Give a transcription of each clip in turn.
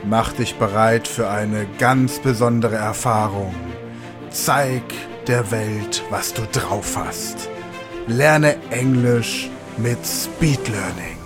Mach dich bereit für eine ganz besondere Erfahrung. Zeig der Welt, was du drauf hast. Lerne Englisch mit Speed Learning.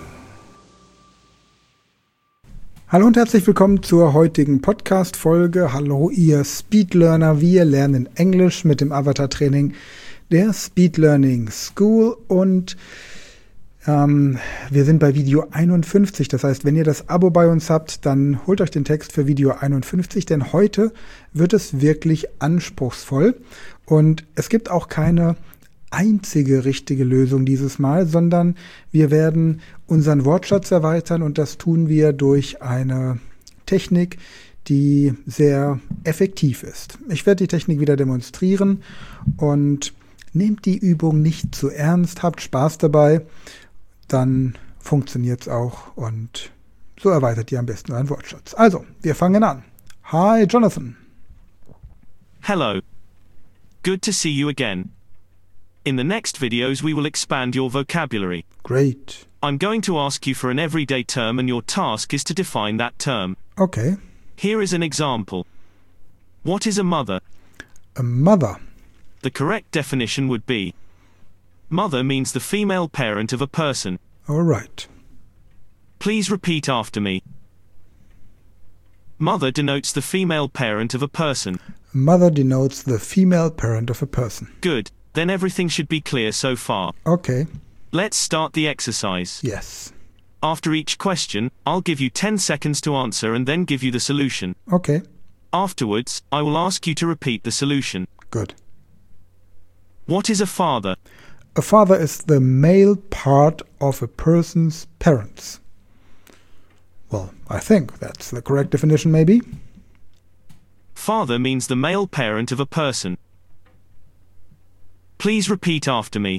Hallo und herzlich willkommen zur heutigen Podcast-Folge. Hallo ihr Speedlearner, wir lernen Englisch mit dem Avatar-Training der Speed Learning School und wir sind bei Video 51. Das heißt, wenn ihr das Abo bei uns habt, dann holt euch den Text für Video 51, denn heute wird es wirklich anspruchsvoll und es gibt auch keine einzige richtige Lösung dieses Mal, sondern wir werden unseren Wortschatz erweitern und das tun wir durch eine Technik, die sehr effektiv ist. Ich werde die Technik wieder demonstrieren und nehmt die Übung nicht zu ernst, habt Spaß dabei, dann funktioniert es auch und so erweitert ihr am besten euren Wortschatz. Also, wir fangen an. Hi, Jonathan. Hello. Good to see you again. In the next videos we will expand your vocabulary. Great. I'm going to ask you for an everyday term and your task is to define that term. Okay. Here is an example. What is a mother? A mother. The correct definition would be: mother means the female parent of a person. All right. Please repeat after me. Mother denotes the female parent of a person. Mother denotes the female parent of a person. Good. Then everything should be clear so far. Okay. Let's start the exercise. Yes. After each question, I'll give you 10 seconds to answer and then give you the solution. Okay. Afterwards, I will ask you to repeat the solution. Good. What is a father? A father is the male part of a person's parents. Well, I think that's the correct definition, maybe. Father means the male parent of a person. Please repeat after me.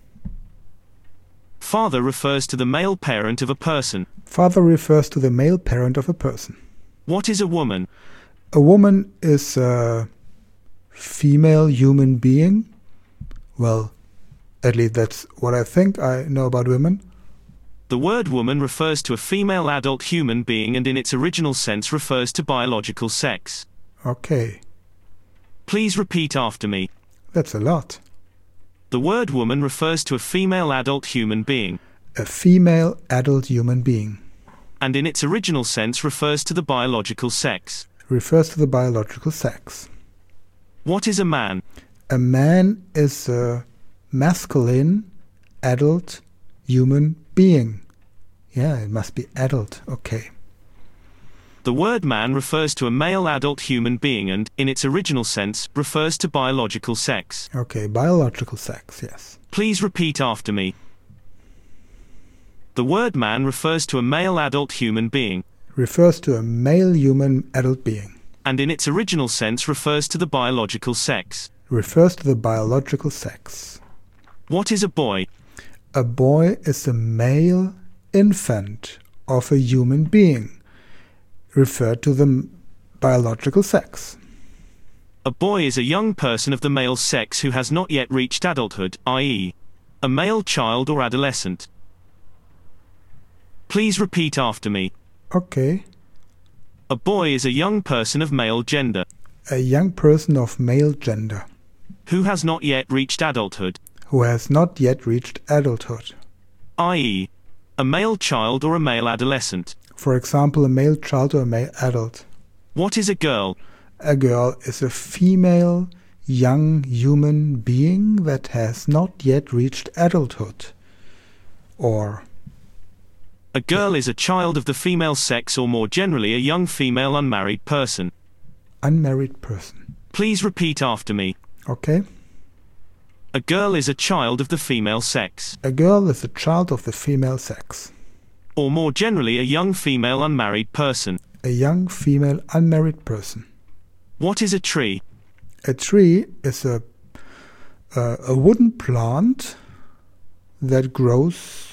Father refers to the male parent of a person. Father refers to the male parent of a person. What is a woman? A woman is a female human being. Well, at least that's what I think I know about women. The word woman refers to a female adult human being and in its original sense refers to biological sex. Okay. Please repeat after me. That's a lot. The word woman refers to a female adult human being. A female adult human being. And in its original sense refers to the biological sex. Refers to the biological sex. What is a man? A man is a masculine adult human being. Yeah, it must be adult. Okay. The word man refers to a male adult human being and, in its original sense, refers to biological sex. Okay, biological sex, yes. Please repeat after me. The word man refers to a male adult human being. Refers to a male human adult being. And in its original sense refers to the biological sex. Refers to the biological sex. What is a boy? A boy is a male infant of a human being. Referred to the biological sex. A boy is a young person of the male sex who has not yet reached adulthood, i.e., a male child or adolescent. Please repeat after me. Okay. A boy is a young person of male gender. A young person of male gender. Who has not yet reached adulthood. Who has not yet reached adulthood. I.e., a male child or a male adolescent. For example, a male child or a male adult. What is a girl? A girl is a female young human being that has not yet reached adulthood. Or a girl is a child of the female sex or more generally a young female unmarried person. Unmarried person. Please repeat after me. Okay. A girl is a child of the female sex. A girl is a child of the female sex. Or more generally a young female unmarried person. A young female unmarried person. What is a tree? A tree is a wooden plant that grows.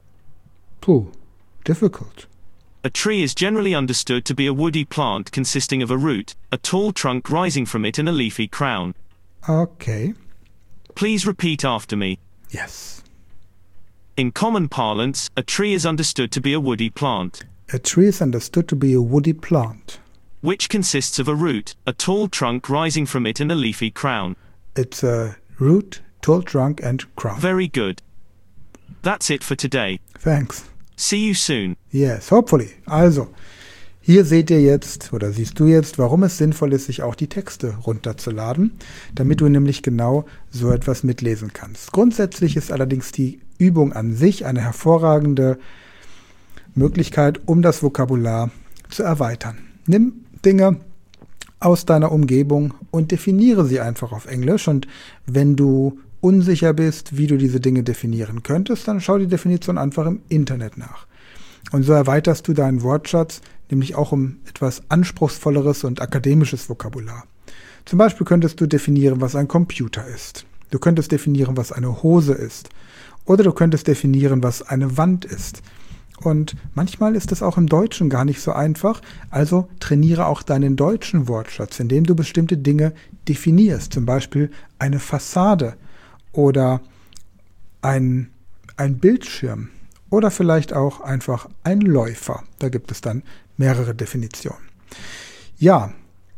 Difficult. A tree is generally understood to be a woody plant consisting of a root, a tall trunk rising from it and a leafy crown. Okay. Please repeat after me. Yes. In common parlance, a tree is understood to be a woody plant. A tree is understood to be a woody plant. Which consists of a root, a tall trunk rising from it and a leafy crown. It's a root, tall trunk and crown. Very good. That's it for today. Thanks. See you soon. Yes, hopefully. Also, hier seht ihr jetzt, oder siehst du jetzt, warum es sinnvoll ist, sich auch die Texte runterzuladen, damit du nämlich genau so etwas mitlesen kannst. Grundsätzlich ist allerdings die Übung an sich eine hervorragende Möglichkeit, um das Vokabular zu erweitern. Nimm Dinge aus deiner Umgebung und definiere sie einfach auf Englisch. Und wenn du unsicher bist, wie du diese Dinge definieren könntest, dann schau die Definition einfach im Internet nach. Und so erweiterst du deinen Wortschatz, nämlich auch um etwas anspruchsvolleres und akademisches Vokabular. Zum Beispiel könntest du definieren, was ein Computer ist. Du könntest definieren, was eine Hose ist. Oder du könntest definieren, was eine Wand ist. Und manchmal ist es auch im Deutschen gar nicht so einfach, also trainiere auch deinen deutschen Wortschatz, indem du bestimmte Dinge definierst, zum Beispiel eine Fassade oder ein Bildschirm oder vielleicht auch einfach ein Läufer. Da gibt es dann mehrere Definitionen. Ja,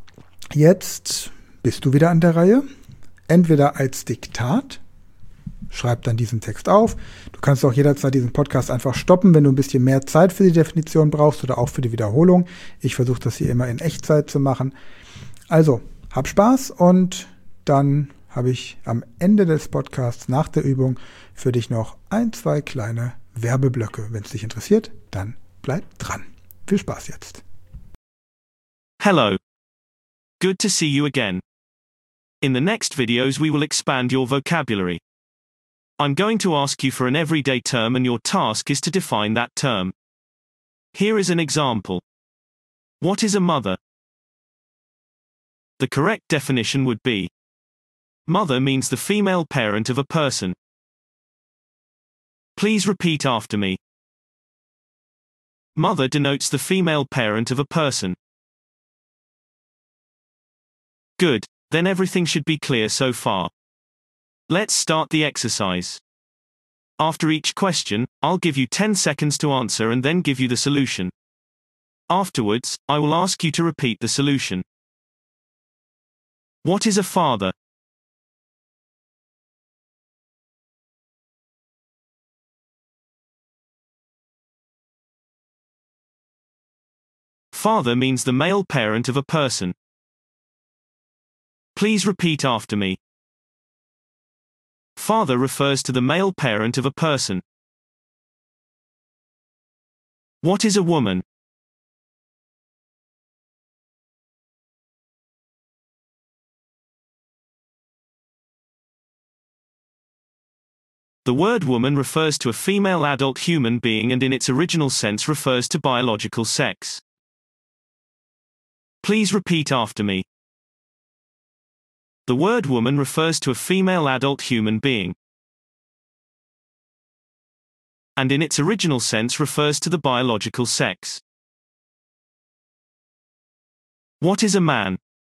jetzt bist du wieder an der Reihe, entweder als Diktat. Schreib dann diesen Text auf. Du kannst auch jederzeit diesen Podcast einfach stoppen, wenn du ein bisschen mehr Zeit für die Definition brauchst oder auch für die Wiederholung. Ich versuche das hier immer in Echtzeit zu machen. Also, hab Spaß und dann habe ich am Ende des Podcasts nach der Übung für dich noch 1, 2 kleine Werbeblöcke. Wenn es dich interessiert, dann bleib dran. Viel Spaß jetzt. Hello. Good to see you again. In the next videos we will expand your vocabulary. I'm going to ask you for an everyday term and your task is to define that term. Here is an example. What is a mother? The correct definition would be: mother means the female parent of a person. Please repeat after me. Mother denotes the female parent of a person. Good, then everything should be clear so far. Let's start the exercise. After each question, I'll give you 10 seconds to answer and then give you the solution. Afterwards, I will ask you to repeat the solution. What is a father? Father means the male parent of a person. Please repeat after me. Father refers to the male parent of a person. What is a woman? The word woman refers to a female adult human being and in its original sense refers to biological sex. Please repeat after me. The word woman refers to a female adult human being, and in its original sense refers to the biological sex. What is a man?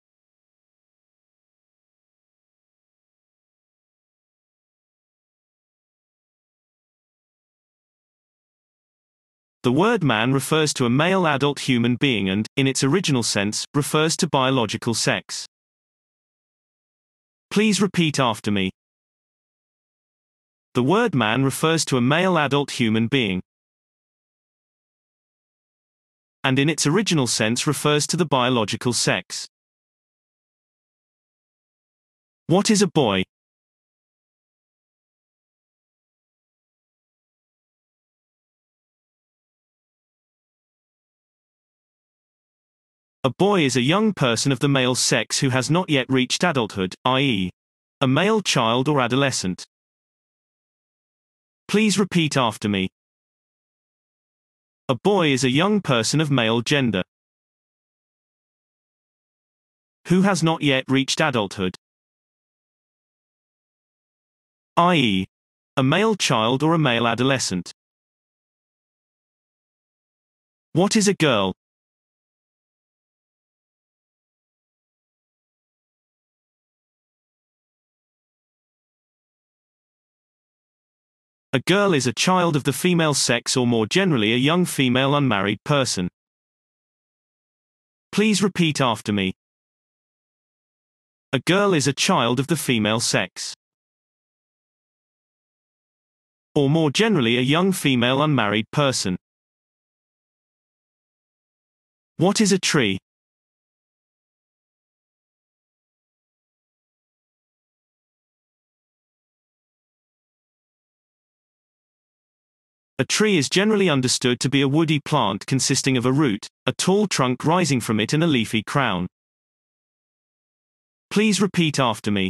The word man refers to a male adult human being and, in its original sense, refers to biological sex. Please repeat after me. The word man refers to a male adult human being, and in its original sense refers to the biological sex. What is a boy? A boy is a young person of the male sex who has not yet reached adulthood, i.e., a male child or adolescent. Please repeat after me. A boy is a young person of male gender who has not yet reached adulthood, i.e., a male child or a male adolescent. What is a girl? A girl is a child of the female sex or more generally a young female unmarried person. Please repeat after me. A girl is a child of the female sex. Or more generally a young female unmarried person. What is a tree? A tree is generally understood to be a woody plant consisting of a root, a tall trunk rising from it and a leafy crown. Please repeat after me.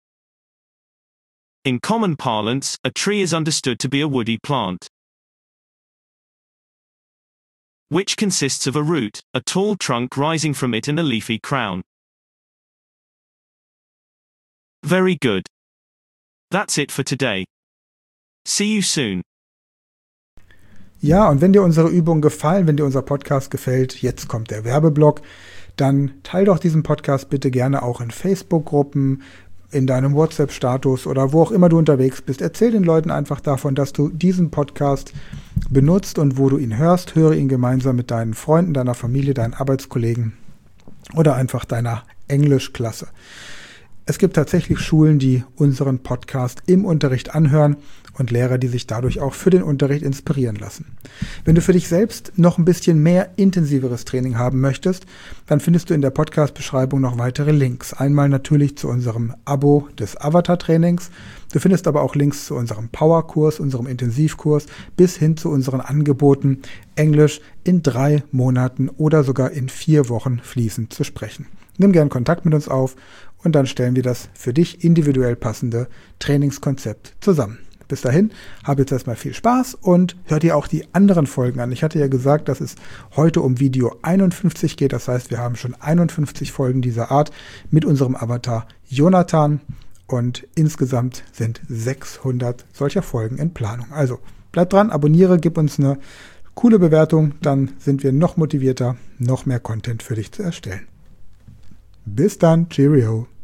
In common parlance, a tree is understood to be a woody plant, which consists of a root, a tall trunk rising from it and a leafy crown. Very good. That's it for today. See you soon. Ja, und wenn dir unsere Übungen gefallen, wenn dir unser Podcast gefällt, jetzt kommt der Werbeblock, dann teil doch diesen Podcast bitte gerne auch in Facebook-Gruppen, in deinem WhatsApp-Status oder wo auch immer du unterwegs bist. Erzähl den Leuten einfach davon, dass du diesen Podcast benutzt und wo du ihn hörst. Höre ihn gemeinsam mit deinen Freunden, deiner Familie, deinen Arbeitskollegen oder einfach deiner Englischklasse. Es gibt tatsächlich Schulen, die unseren Podcast im Unterricht anhören und Lehrer, die sich dadurch auch für den Unterricht inspirieren lassen. Wenn du für dich selbst noch ein bisschen mehr intensiveres Training haben möchtest, dann findest du in der Podcast-Beschreibung noch weitere Links. Einmal natürlich zu unserem Abo des Avatar-Trainings. Du findest aber auch Links zu unserem Power-Kurs, unserem Intensivkurs, bis hin zu unseren Angeboten, Englisch in 3 Monaten oder sogar in 4 Wochen fließend zu sprechen. Nimm gern Kontakt mit uns auf und dann stellen wir das für dich individuell passende Trainingskonzept zusammen. Bis dahin, hab jetzt erstmal viel Spaß und hör dir auch die anderen Folgen an. Ich hatte ja gesagt, dass es heute um Video 51 geht. Das heißt, wir haben schon 51 Folgen dieser Art mit unserem Avatar Jonathan und insgesamt sind 600 solcher Folgen in Planung. Also bleib dran, abonniere, gib uns eine coole Bewertung, dann sind wir noch motivierter, noch mehr Content für dich zu erstellen. Bis dann, Cheerio.